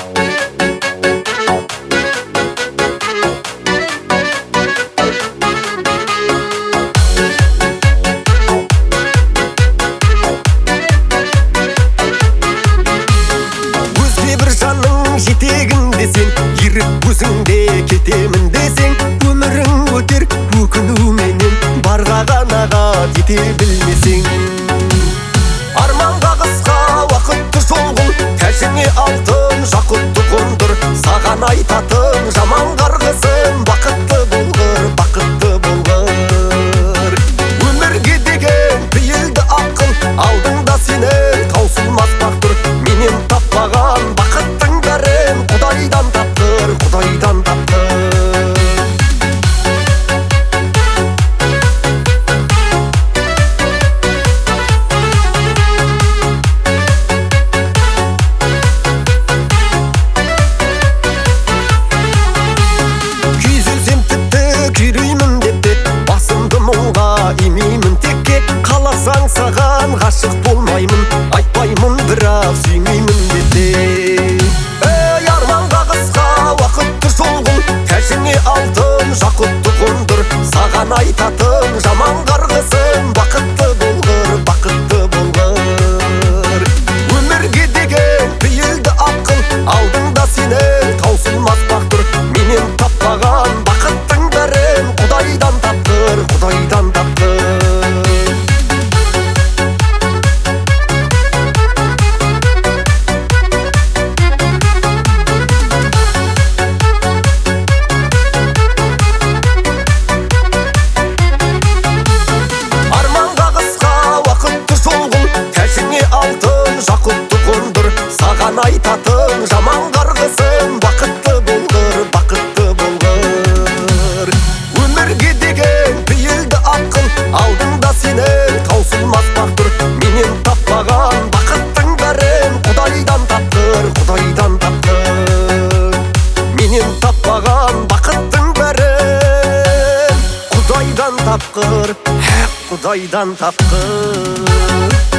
жетегінде сен еріп өзіңде кетемін десең, өмірің өтер өкінуменен, барға ғанаға жете білмесең. Арманға қысқа уақытты жолғыл, тәжіңе алтын жақұтты қондыр. Саған айтатын жаман қарғысын, бақытты болғыр, бақытты болғыр. Өмірге деген пейілді ақыл, алдыңда сенің таусылмас бақ тұр. Менен таппаған бақыттың бәрін Құдайдан таптыр, Құдайдан таптыр. Күйзелсем тіпті күйреймін деп басымды мұңға имеймін текке. Қаласаң саған ғашық болмаймын, айтпаймын бірақ сүймеймін деп. Ей арманға қысқа уақытты жолғыл, тәжіңе алтын жақұтты қондыр. Саған айтатын жаман қарғысын, бақытты болғыр, бақытты болғыр. Өмірге деген пейілді ақыл, алдыңда сенің таусылмас бақ тұр. Менен таппаған бақыттың бәрін Құдайдан таптыр, Құдайдан таптыр. Жақұтты қондыр, саған айтатын жаман қарғысын, бақытты болғыр, бақытты болғыр. Өмірге деген пейілді ақыл, алдыңда сенің таусылмас бақ тұр. Менен таппаған бақыттың бәрін Құдайдан таптыр, Құдайдан таптыр. Менен таппаған бақыттың бәрін Құдайдан тапқыр, Құдайдан тапқыр.